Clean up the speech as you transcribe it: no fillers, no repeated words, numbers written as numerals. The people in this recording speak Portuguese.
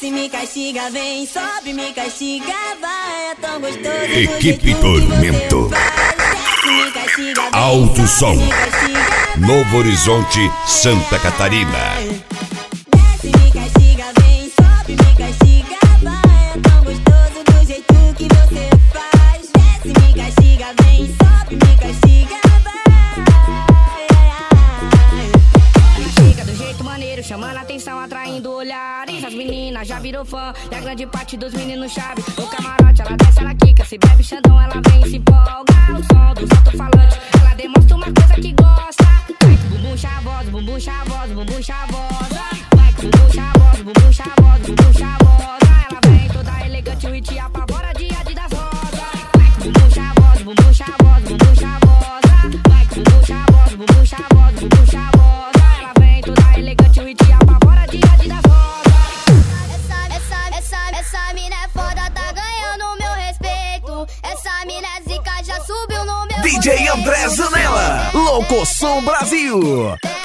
Desce, me castiga, vem, sobe, me castiga, vai. É tão gostoso. Equipe Tormento. Desce, me castiga, vem, Alto Som. sobe, me castiga, vai. Novo Horizonte, Santa Catarina. Desce, me castiga, vem, sobe, me castiga, vai. É tão gostoso do jeito que você faz. Desce, me castiga, vem, sobe, me castiga, vai. Chega do jeito maneiro, chamando a atenção, atraindo olhares. As meninas já virou fã, e a grande parte dos meninos chave. No camarote ela desce, ela quica, se bebe xandão, ela vem e se empolga. O som dos alto-falantes, ela demonstra uma coisa que gosta. Vai com bumbum chavosa, bumbum chavosa, bumbum chavosa. Vai com bumbum chavosa, bumbum chavosa, bumbum chavosa. Ela vem toda elegante, o hit apavora dia de das rosas. Vai com bumbum chavosa, bumbum chavosa, bumbum chavosa. Vai com bumbum chavosa, bumbum chavosa, bumbum chavosa. Ela vem toda elegante, o hit apavora dia de das rosas. Essa mina é foda, tá ganhando meu respeito. Essa mina é zica, já subiu no meu DJ André Zanella, Louco Som Brasil.